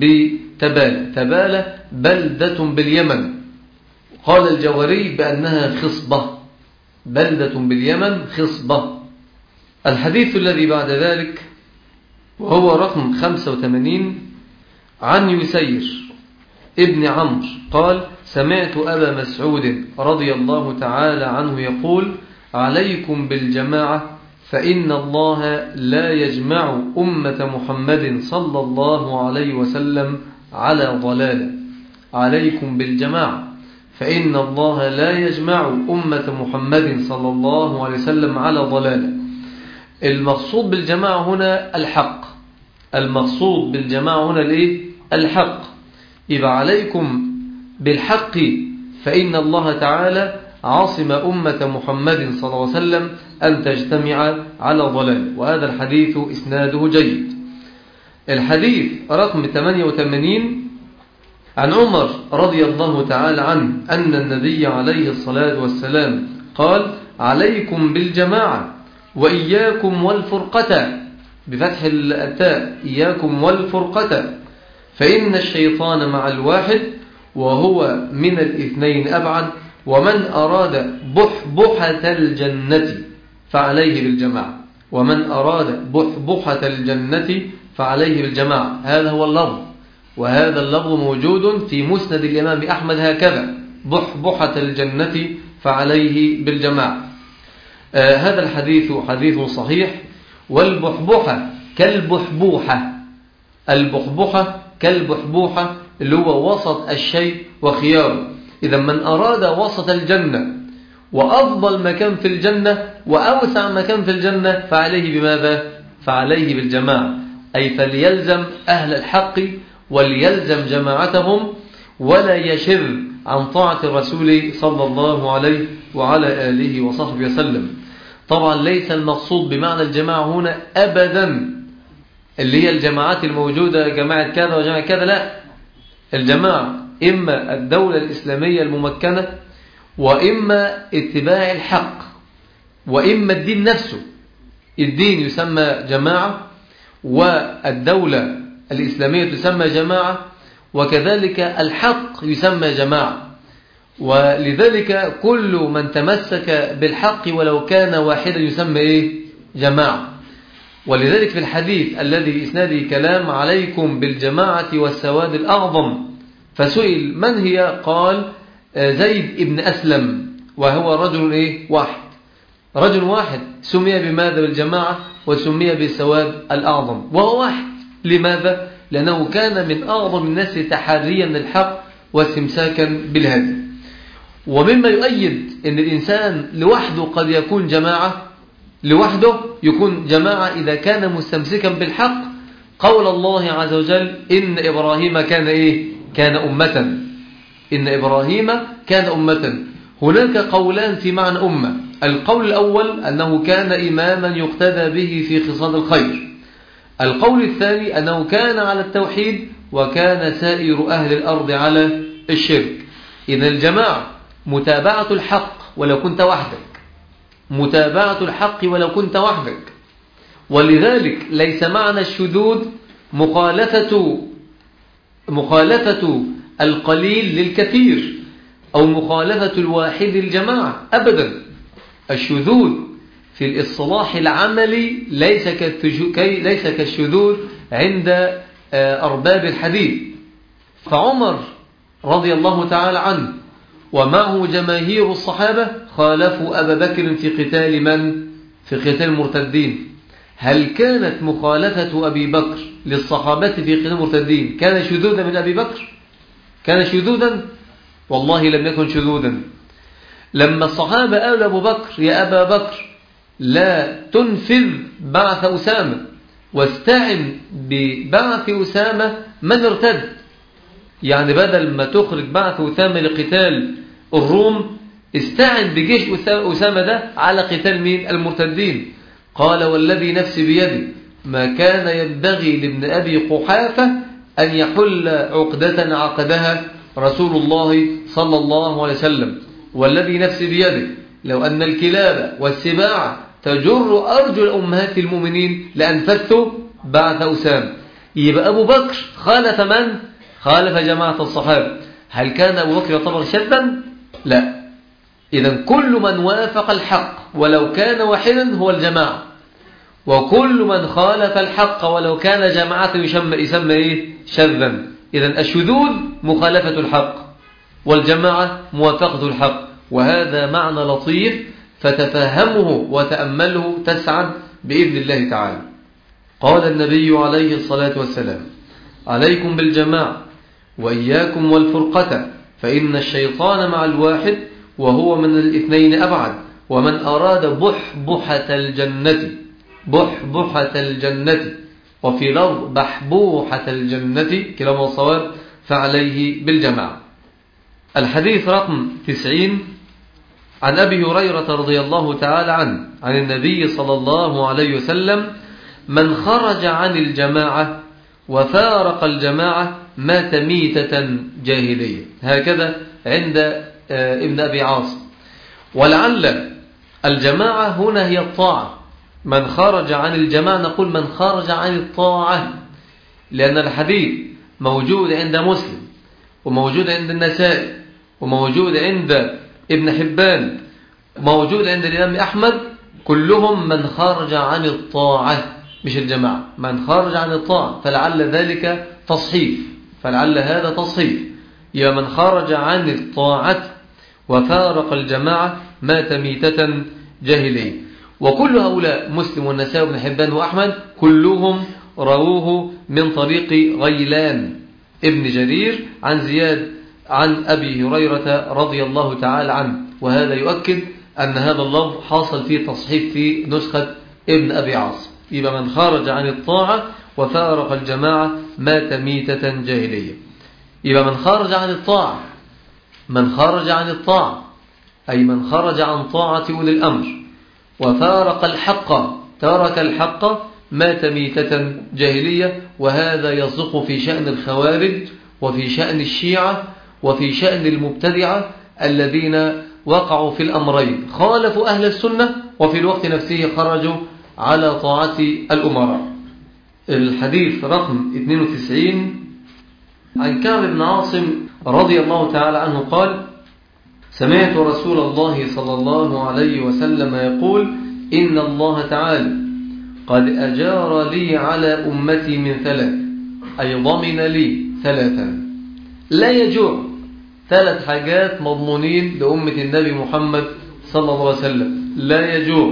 بتبالة. تبالة بلدة باليمن، قال الجوهري بأنها خصبة، بلدة باليمن خصبة. الحديث الذي بعد ذلك وهو رقم خمسة وثمانين عن يسير ابن عمرو قال: سمعت أبا مسعود رضي الله تعالى عنه يقول: عليكم بالجماعة فإن الله لا يجمع أمة محمد صلى الله عليه وسلم على ضلالة. عليكم بالجماعة فإن الله لا يجمع أمة محمد صلى الله عليه وسلم على ضلالة. المقصود بالجماعة هنا الحق، المقصود بالجماعة هنا الإيه؟ الحق. يبقى عليكم بالحق فإن الله تعالى عاصم أمة محمد صلى الله عليه وسلم أن تجتمع على ضلال. وهذا الحديث إسناده جيد. الحديث رقم ثمانية وثمانين عن عمر رضي الله تعالى عنه أن النبي عليه الصلاة والسلام قال: عليكم بالجماعة وإياكم والفرقة، بفتح التاء، إياكم والفرقة، فإن الشيطان مع الواحد وهو من الاثنين أبعد، ومن أراد بحبحة الجنة فعليه بالجماعة. ومن أراد بحبحة الجنة فعليه بالجماعة. هذا هو اللفظ، وهذا اللفظ موجود في مسند الإمام أحمد هكذا: بحبحة الجنة فعليه بالجماعة. آه هذا الحديث حديث صحيح. والبحبحة كالبحبوحة، البحبحة كالبحبوحة اللي هو وسط الشيء وخياره. إذا من أراد وسط الجنة وأفضل مكان في الجنة وأوسع مكان في الجنة فعليه بماذا؟ فعليه بالجماعة، أي فليلزم أهل الحق وليلزم جماعتهم ولا يشر عن طاعة الرسول صلى الله عليه وعلى آله وصحبه وسلم. طبعا ليس المقصود بمعنى الجماعة هنا أبدا اللي هي الجماعات الموجودة، جماعة كذا وجماعة كذا، لا. الجماعة إما الدولة الإسلامية الممكنة، وإما اتباع الحق، وإما الدين نفسه. الدين يسمى جماعة، والدولة الإسلامية تسمى جماعة، وكذلك الحق يسمى جماعة. ولذلك كل من تمسك بالحق ولو كان واحدا يسمى إيه؟ جماعة. ولذلك في الحديث الذي إسناده كلام: عليكم بالجماعة والسواد الأعظم، فسئل من هي؟ قال: زيد ابن أسلم، وهو رجل إيه؟ واحد، رجل واحد سمي بماذا؟ بالجماعة، وسمي بالسواد الأعظم، وهو واحد. لماذا؟ لأنه كان من أعظم الناس تحريا للحق واستمساكا بالهدي. ومما يؤيد أن الإنسان لوحده قد يكون جماعة، لوحده يكون جماعة إذا كان مستمسكا بالحق، قول الله عز وجل: إن إبراهيم كان إيه؟ كان أمة. إن إبراهيم كان أمة. هناك قولان في معنى أمة. القول الأول أنه كان إماما يقتدى به في خصال الخير. القول الثاني أنه كان على التوحيد وكان سائر أهل الأرض على الشرك. إذا الجماعة متابعة الحق ولو كنت وحدك، متابعة الحق ولو كنت وحدك. ولذلك ليس معنى الشذوذ مخالفة مخالفة القليل للكثير، أو مخالفة الواحد الجماعة، أبدا. الشذوذ في الإصلاح العملي ليس ليس كالشذوذ عند أرباب الحديث. فعمر رضي الله تعالى عنه ومعه جماهير الصحابة خالفوا أبا بكر في قتال من؟ في قتال المرتدين. هل كانت مخالفة أبي بكر للصحابة في قتال المرتدين كان شذوذا من أبي بكر؟ كان شذوذا؟ والله لم يكن شذوذا. لما الصحابة قالوا أبو بكر يا أبا بكر لا تنفذ بعث أسامة واستعن ببعث أسامة من ارتد، يعني بدل ما تخرج بعث أسامة لقتال الروم استعن بجيش أسامة ده على قتال مين؟ المرتدين. قال والذي نفسي بيدي ما كان ينبغي لابن أبي قحافة أن يحل عقدة عقدها رسول الله صلى الله عليه وسلم، والذي نفسي بيده لو أن الكلاب والسباع تجر أرجل أمهات المؤمنين لأنفذت بعث أسامة. يبقى أبو بكر خالف من؟ خالف جماعة الصحابة. هل كان أبو بكر يعتبر شاذا؟ لا. إذا كل من وافق الحق ولو كان واحدا هو الجماعة، وكل من خالف الحق ولو كان جماعة يسمى يسمى إيه؟ شاذا. إذا الشذوذ مخالفة الحق والجماعة موافقة الحق، وهذا معنى لطيف فتفهمه وتأمله تسعد بإذن الله تعالى. قال النبي عليه الصلاة والسلام عليكم بالجماعة وإياكم والفرقة فإن الشيطان مع الواحد وهو من الاثنين أبعد، ومن أراد بحبحة الجنة بحبحة الجنة وفي لفظ بحبوحة الجنة كلاهما صواب فعليه بالجماعة. الحديث رقم تسعين عن أبي هريرة رضي الله تعالى عنه عن النبي صلى الله عليه وسلم من خرج عن الجماعة وفارق الجماعة مات ميتة جاهلية. هكذا عند ابن أبي عاصم. ولعل الجماعة هنا هي الطاعة. من خرج عن الجماعة نقول من خرج عن الطاعة، لأن الحديث موجود عند مسلم وموجود عند النسائي وموجود عند ابن حبان وموجود عند الإمام أحمد، كلهم من خرج عن الطاعة مش الجماعة، من خرج عن الطاعة، فلعل ذلك تصحيف، فلعل هذا تصحيف. يا من خرج عن الطاعة وفارق الجماعة مات ميتة جاهلية. وكل هؤلاء مسلم والنسائي وابن حبان وأحمد كلهم رووه من طريق غيلان ابن جرير عن زياد عن أبي هريرة رضي الله تعالى عنه، وهذا يؤكد أن هذا اللفظ حاصل فيه تصحيف في نسخة ابن أبي عاصم. يبقى من خرج عن الطاعة وفارق الجماعة مات ميتة جاهلية. يبقى من خرج عن الطاعة من خرج عن الطاعة أي من خرج عن طاعة أولي الأمر وفارق الحق ترك الحق مات ميتة جاهلية. وهذا يصدق في شأن الخوارج وفي شأن الشيعة وفي شأن المبتدعة الذين وقعوا في الأمرين، خالفوا أهل السنة وفي الوقت نفسه خرجوا على طاعة الأمراء. الحديث رقم اثنين وتسعين عن كعب بن عاصم رضي الله تعالى عنه قال سمعت رسول الله صلى الله عليه وسلم يقول إن الله تعالى قد أجار لي على أمتي من ثلاث، أي ضمن لي ثلاثا لا يجوع. ثلاث حاجات مضمونين لأمة النبي محمد صلى الله عليه وسلم: لا يجوع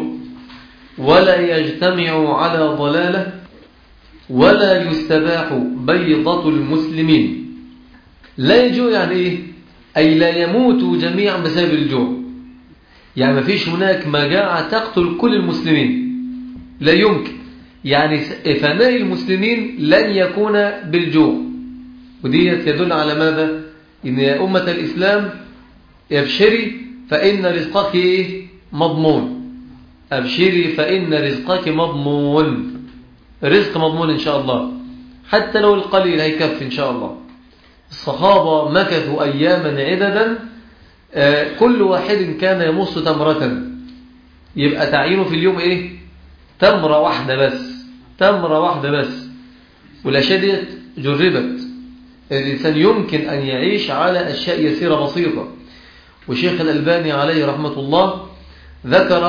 ولا يجتمع على ضلالة ولا يستباح بيضة المسلمين. لا يجوع يعني إيه؟ أي لا يموتوا جميعا بسبب الجوع، يعني ما فيش هناك مجاعة تقتل كل المسلمين، لا يمكن. يعني فناء المسلمين لن يكون بالجوع. ودي يدل على ماذا؟ إن يا أمة الإسلام ابشري فإن رزقك إيه؟ مضمون. أبشري فإن رزقك مضمون، رزق مضمون إن شاء الله، حتى لو القليل هيكفي إن شاء الله. الصحابة مكثوا أياما عددا، كل واحد كان يمص تمرة، يبقى تعينه في اليوم إيه؟ تمرة واحدة بس، تمرة واحدة بس. والأشياء دي جربت، الإنسان يمكن أن يعيش على أشياء يسيرة بسيطة. وشيخ الألباني عليه رحمة الله ذكر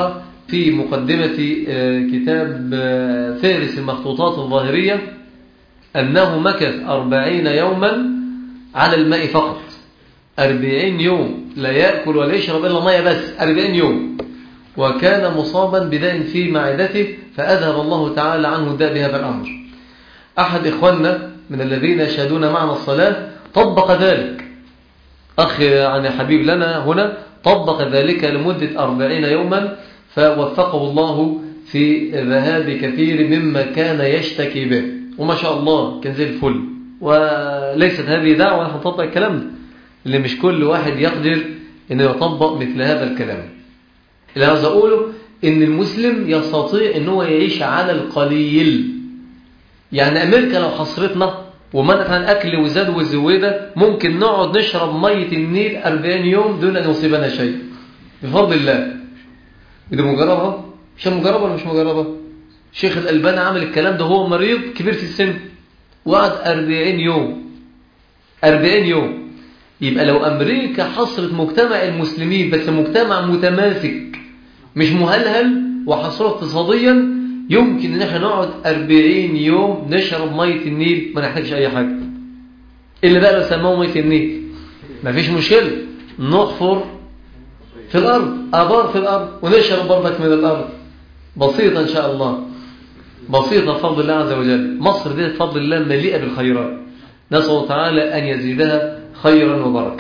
في مقدمة كتاب فهرس المخطوطات الظاهرية أنه مكث أربعين يوما على الماء فقط. أربعين يوم لا يأكل ولا يشرب إلا ماء بس، أربعين يوم. وكان مصابا بداء في معدته فأذهب الله تعالى عنه الداء بهذا الأمر. أحد إخواننا من الذين يشهدون معنا الصلاة طبق ذلك، أخ يعني حبيب لنا هنا طبق ذلك لمدة أربعين يوما، فوفقه الله في ذهاب كثير مما كان يشتكي به، وما شاء الله كان زي الفل. وليست هذه دعوة نحن نطبق الكلام ده، اللي مش كل واحد يقدر أنه يطبق مثل هذا الكلام. اللي عايز أقوله أن المسلم يستطيع أنه يعيش على القليل. يعني أمريكا لو حصرتنا ومنعت عن أكل وزاد والزويدة ممكن نقعد نشرب مية النيل أربعين يوم دون أن يصيبنا شيء بفضل الله. إذا مجربها مش مجربة ولا مش مجربة؟ الشيخ الألباني عمل الكلام ده هو مريض كبير في السن وقعد أربعين يوم. أربعين يوم. يبقى لو أمريكا حصرت مجتمع المسلمين بس مجتمع متماسك مش مهلهل وحصره اقتصاديا، يمكن ان احنا نقعد أربعين يوم نشرب مية النيل ما نحتاجش اي حاجة. اللي بقى لو سموه مية النيل ما فيش مشكلة، نحفر في الارض ابار في الارض ونشرب برضك من الارض. بسيطة ان شاء الله، بسيطة بفضل الله عز وجل. مصر دي بفضل الله مليئة بالخيرات، نسأل الله تعالى ان يزيدها خيرا وبركة.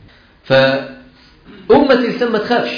فأمة الإسلام ما تخافش،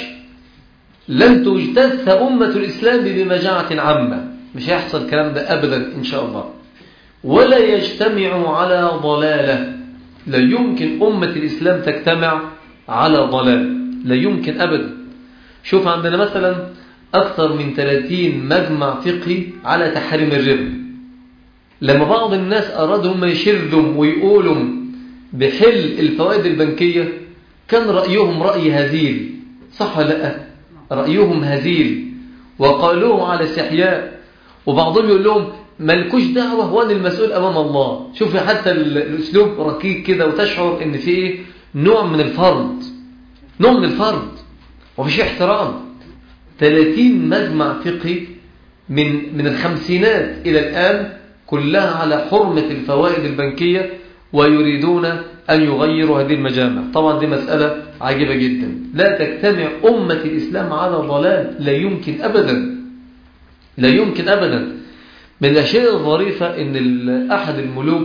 لن تجتث أمة الإسلام بمجاعة عامة، مش هيحصل الكلام ده أبدا إن شاء الله. ولا يجتمع على ضلالة، لا يمكن أمة الإسلام تجتمع على ضلال، لا يمكن أبدا. شوف عندنا مثلا أكثر من ثلاثين مجمع فقهي على تحريم الربا. لما بعض الناس أرادوا هم يشذوا ويقولوا بحل الفوائد البنكية كان رأيهم رأي هزيل، صح ولا لا؟ رأيهم هزيل وقالوه على استحياء، وبعضهم يقول لهم مالكوش دعوة وأنا المسؤول أمام الله. شوفي حتى الأسلوب ركيك كده وتشعر إن فيه نوع من الفرض، نوع من الفرض ومفيش احترام. ثلاثين مجمع فقهي من من الخمسينات إلى الآن كلها على حرمة الفوائد البنكية، ويريدون أن يغيروا هذه المجامع. طبعا دي مسألة عجيبة جدا. لا تجتمع أمة الإسلام على ضلال، لا يمكن أبدا، لا يمكن أبدا. من الأشياء الظريفة أن أحد الملوك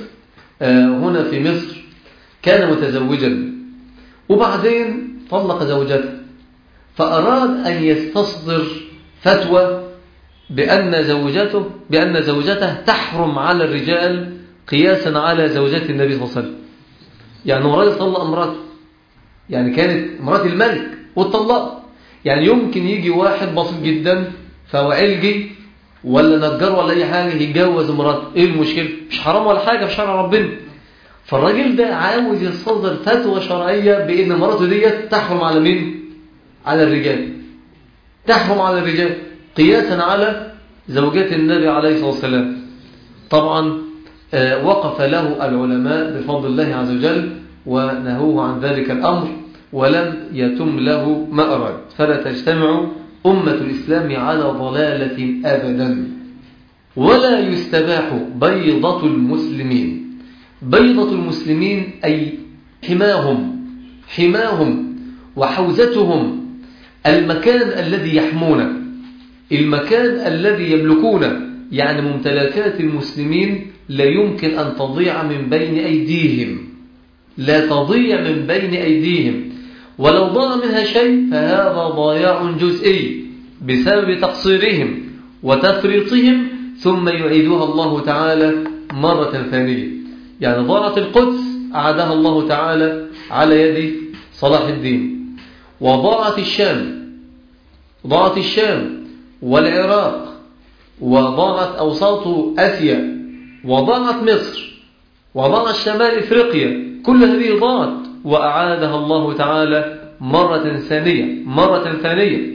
هنا في مصر كان متزوجا وبعدين طلق زوجته، فأراد أن يستصدر فتوى بأن زوجته بأن زوجته تحرم على الرجال قياسا على زوجات النبي صلى الله عليه وسلم. يعني هو راجل طلق امراته، يعني كانت مرات الملك واتطلقت. يعني يمكن يجي واحد بسيط جدا فوعلجي ولا نجار ولا اي حاجه يتجوز مراته، ايه المشكله؟ مش حرام ولا حاجه في شرع ربنا. فالراجل ده عاوز يصدر فتوى شرعيه بان مراته ديت تحرم على مين؟ على الرجال، تحرم على الرجال قياسا على زوجات النبي عليه الصلاه والسلام. طبعا وقف له العلماء بفضل الله عز وجل ونهوه عن ذلك الأمر ولم يتم له ما أراد. فلا تجتمع أمة الإسلام على ضلالة أبدا. ولا يستباح بيضة المسلمين. بيضة المسلمين أي حماهم، حماهم وحوزتهم، المكان الذي يحمونه، المكان الذي يملكونه. يعني ممتلكات المسلمين لا يمكن أن تضيع من بين أيديهم، لا تضيع من بين أيديهم، ولو ضاع منها شيء فهذا ضياع جزئي بسبب تقصيرهم وتفريطهم، ثم يعيدها الله تعالى مرة ثانية. يعني ضاعت القدس أعادها الله تعالى على يد صلاح الدين، وضاعت الشام، ضاعت الشام والعراق، وضاعت أوساط آسيا، وضاعت مصر، وضاعت شمال إفريقيا. كل هذه ضاعت وأعادها الله تعالى مرة ثانية، مرة ثانية.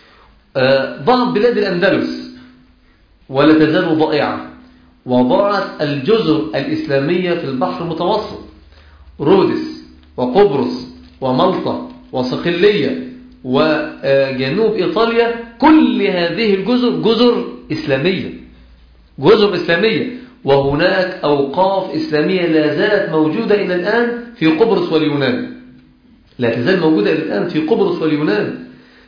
ضاعت بلاد الأندلس ولا تزال ضائعة، وضاعت الجزر الإسلامية في البحر المتوسط، رودس وقبرص ومالطا وصقلية وجنوب إيطاليا، كل هذه الجزر جزر إسلامية، جزر إسلامية، وهناك أوقاف إسلامية لا زالت موجودة إلى الآن في قبرص واليونان، لا تزال موجودة إلى الآن في قبرص واليونان.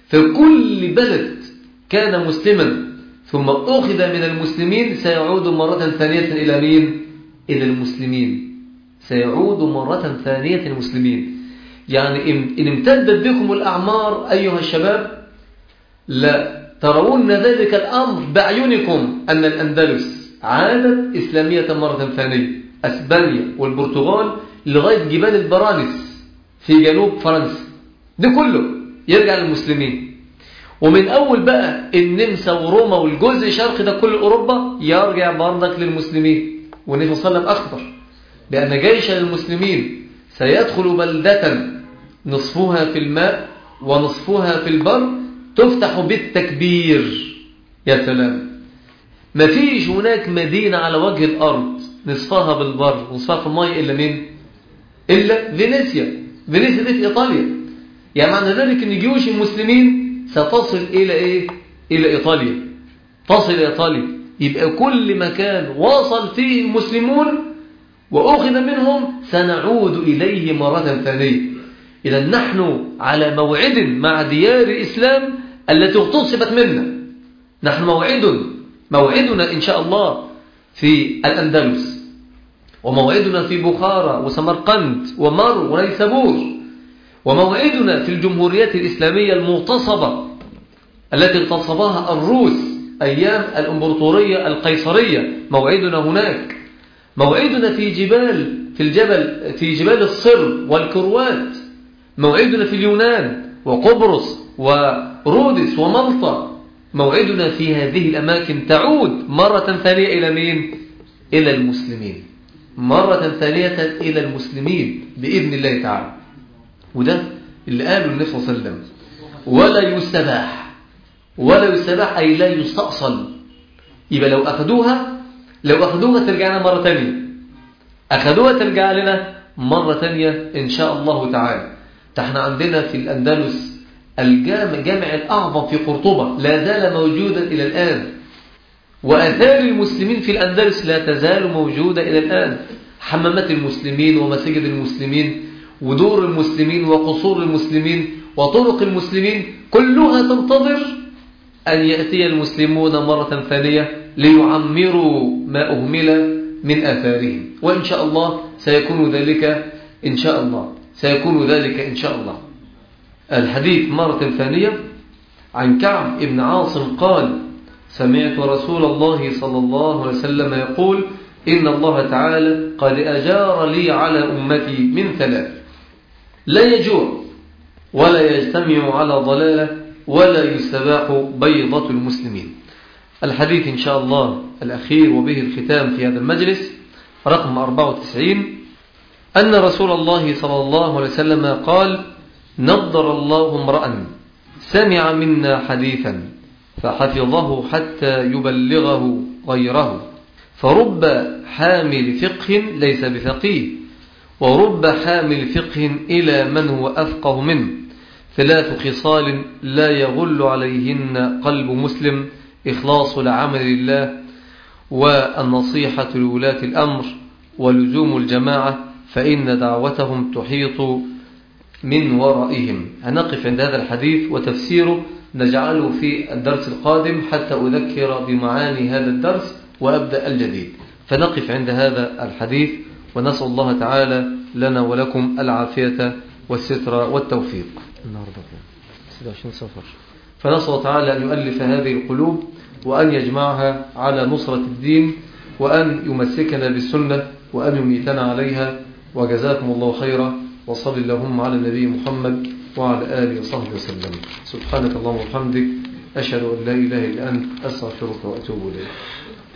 فكل بلد كان مسلما ثم أخذ من المسلمين سيعود مرة ثانية إلى مين؟ إلى المسلمين، سيعود مرة ثانية المسلمين. يعني إن امتدت بكم الأعمار أيها الشباب لا ترون ذلك الأمر بأعينكم أن الأندلس عادت إسلامية مرة ثانية، أسبانيا والبرتغال لغاية جبال البرانس في جنوب فرنسا، ده كله يرجع للمسلمين. ومن أول بقى النمسا وروما والجزء الشرقي ده كل أوروبا يرجع برضك للمسلمين. والنبي صلى الله عليه وسلم أخبر بأن جيش المسلمين سيدخل بلدة نصفها في الماء ونصفها في البر تفتح بالتكبير. يا سلام، ما فيش هناك مدينة على وجه الأرض نصفها بالبر ونصفها في الماء إلا مين؟ إلا فينيسيا. فينيسيا دي في إيطاليا. يعني معنى ذلك أن جيوش المسلمين ستصل إلى إيه؟ إلى إيطاليا، تصل إلى إيطاليا. يبقى كل مكان وصل فيه المسلمون وأخذ منهم سنعود إليه مرة ثانية. إذا نحن على موعد مع ديار الإسلام التي اغتصبت منا. نحن موعد موعدنا إن شاء الله في الأندلس، وموعدنا في بخارى وسمرقند ومرو ونيسابور، وموعدنا في الجمهوريات الإسلامية المغتصبة التي اغتصبها الروس أيام الإمبراطورية القيصرية، موعدنا هناك. موعدنا في جبال في الجبل في جبال الصر والكروات، موعدنا في اليونان وقبرص ورودس ومالطا. موعدنا في هذه الأماكن تعود مرة ثانية إلى مين؟ إلى المسلمين، مرة ثانية إلى المسلمين بإذن الله تعالى. وده اللي قاله النبي صلى الله عليه وسلم. ولا يستباح، ولا يستباح أي لا يستأصل. يبقى لو أخذوها لو أخذوها ترجعنا مرة تانية، أخذوها ترجع لنا مرة تانية إن شاء الله تعالى. احنا عندنا في الأندلس الجامع جامع الأعظم في قرطبة لا زال موجودا إلى الآن، وآثار المسلمين في الأندلس لا تزال موجودة إلى الآن. حمامات المسلمين ومساجد المسلمين ودور المسلمين وقصور المسلمين وطرق المسلمين كلها تنتظر أن يأتي المسلمون مرة ثانية ليعمروا ما أهمل من آثارهم. وإن شاء الله سيكون ذلك إن شاء الله سيكون ذلك إن شاء الله. الحديث مرة ثانية عن كعب بن عاصم قال: سمعت رسول الله صلى الله عليه وسلم يقول: إن الله تعالى قد أجار لي على أمتي من ثلاث: لا يجوع ولا يجتمع على ضلالة ولا يستباح بيضة المسلمين. الحديث إن شاء الله الأخير وبه الختام في هذا المجلس رقم أربعة وتسعين، أن رسول الله صلى الله عليه وسلم قال: نضر الله امرأ سمع منا حديثا فحفظه حتى يبلغه غيره، فرب حامل فقه ليس بفقيه، ورب حامل فقه إلى من هو أفقه منه، ثلاث خصال لا يغل عليهن قلب مسلم: إخلاص العمل لله، والنصيحة لولاة الأمر، ولزوم الجماعة، فإن دعوتهم تحيط من ورائهم. هنقف عند هذا الحديث وتفسيره نجعله في الدرس القادم حتى أذكر بمعاني هذا الدرس وأبدأ الجديد. فنقف عند هذا الحديث ونسأل الله تعالى لنا ولكم العافية والستر والتوفيق. فنسأل الله تعالى أن يؤلف هذه القلوب وأن يجمعها على نصرة الدين وأن يمسكنا بالسنة وأن يميتنا عليها. وجزاكم الله خيرا، وصل اللهم على النبي محمد وعلى آله وصحبه وسلم. سبحانك اللهم وبحمدك، أشهد أن لا إله إلا أنت، أستغفرك وأتوب إليك.